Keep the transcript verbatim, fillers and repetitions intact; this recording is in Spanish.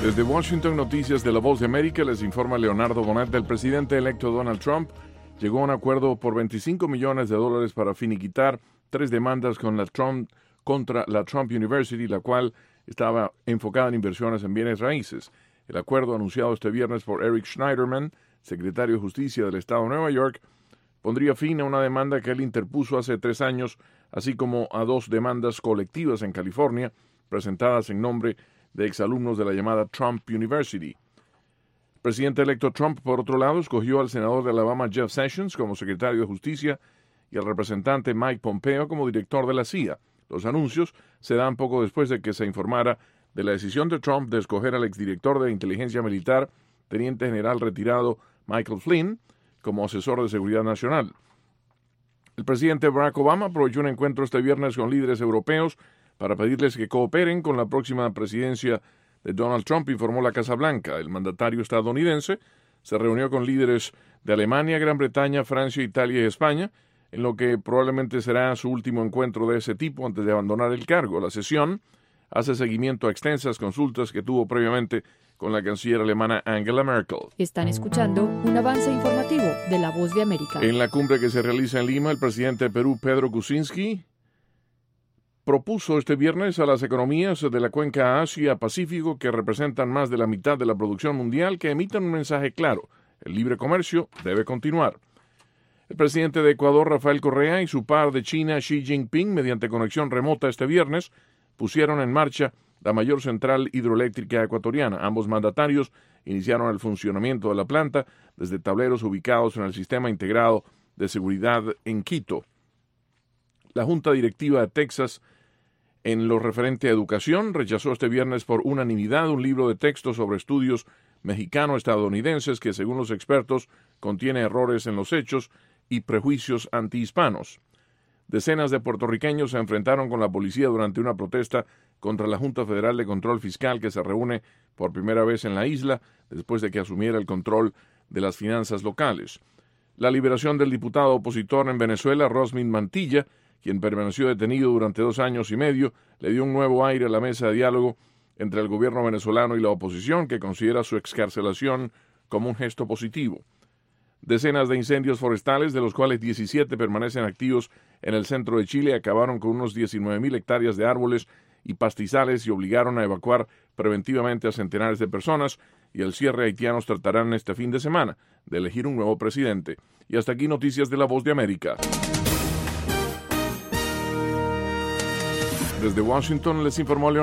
Desde Washington, Noticias de La Voz de América, les informa Leonardo Bonet. El presidente electo Donald Trump llegó a un acuerdo por veinticinco millones de dólares para finiquitar tres demandas con la Trump, contra la Trump University, la cual estaba enfocada en inversiones en bienes raíces. El acuerdo, anunciado este viernes por Eric Schneiderman, secretario de Justicia del Estado de Nueva York, pondría fin a una demanda que él interpuso hace tres años, así como a dos demandas colectivas en California, presentadas en nombre de exalumnos de la llamada Trump University. El presidente electo Trump, por otro lado, escogió al senador de Alabama Jeff Sessions como secretario de Justicia y al representante Mike Pompeo como director de la C I A. Los anuncios se dan poco después de que se informara de la decisión de Trump de escoger al exdirector de inteligencia militar, teniente general retirado Michael Flynn, como asesor de seguridad nacional. El presidente Barack Obama aprovechó un encuentro este viernes con líderes europeos para pedirles que cooperen con la próxima presidencia de Donald Trump, informó la Casa Blanca. El mandatario estadounidense se reunió con líderes de Alemania, Gran Bretaña, Francia, Italia y España, en lo que probablemente será su último encuentro de ese tipo antes de abandonar el cargo. La sesión hace seguimiento a extensas consultas que tuvo previamente con la canciller alemana Angela Merkel. Están escuchando un avance informativo de La Voz de América. En la cumbre que se realiza en Lima, el presidente de Perú, Pedro Kuczynski, propuso este viernes a las economías de la cuenca Asia-Pacífico, que representan más de la mitad de la producción mundial, que emitan un mensaje claro: el libre comercio debe continuar. El presidente de Ecuador, Rafael Correa, y su par de China, Xi Jinping, mediante conexión remota este viernes, pusieron en marcha la mayor central hidroeléctrica ecuatoriana. Ambos mandatarios iniciaron el funcionamiento de la planta desde tableros ubicados en el Sistema Integrado de Seguridad en Quito. La Junta Directiva de Texas, en lo referente a educación, rechazó este viernes por unanimidad un libro de texto sobre estudios mexicano-estadounidenses que, según los expertos, contiene errores en los hechos y prejuicios antihispanos. Decenas de puertorriqueños se enfrentaron con la policía durante una protesta contra la Junta Federal de Control Fiscal, que se reúne por primera vez en la isla después de que asumiera el control de las finanzas locales. La liberación del diputado opositor en Venezuela, Rosmin Mantilla, quien permaneció detenido durante dos años y medio, le dio un nuevo aire a la mesa de diálogo entre el gobierno venezolano y la oposición, que considera su excarcelación como un gesto positivo. Decenas de incendios forestales, de los cuales diecisiete permanecen activos en el centro de Chile, acabaron con unos diecinueve mil hectáreas de árboles y pastizales y obligaron a evacuar preventivamente a centenares de personas, y el cierre haitianos tratarán este fin de semana de elegir un nuevo presidente. Y hasta aquí Noticias de La Voz de América. Desde Washington les informó Leonardo.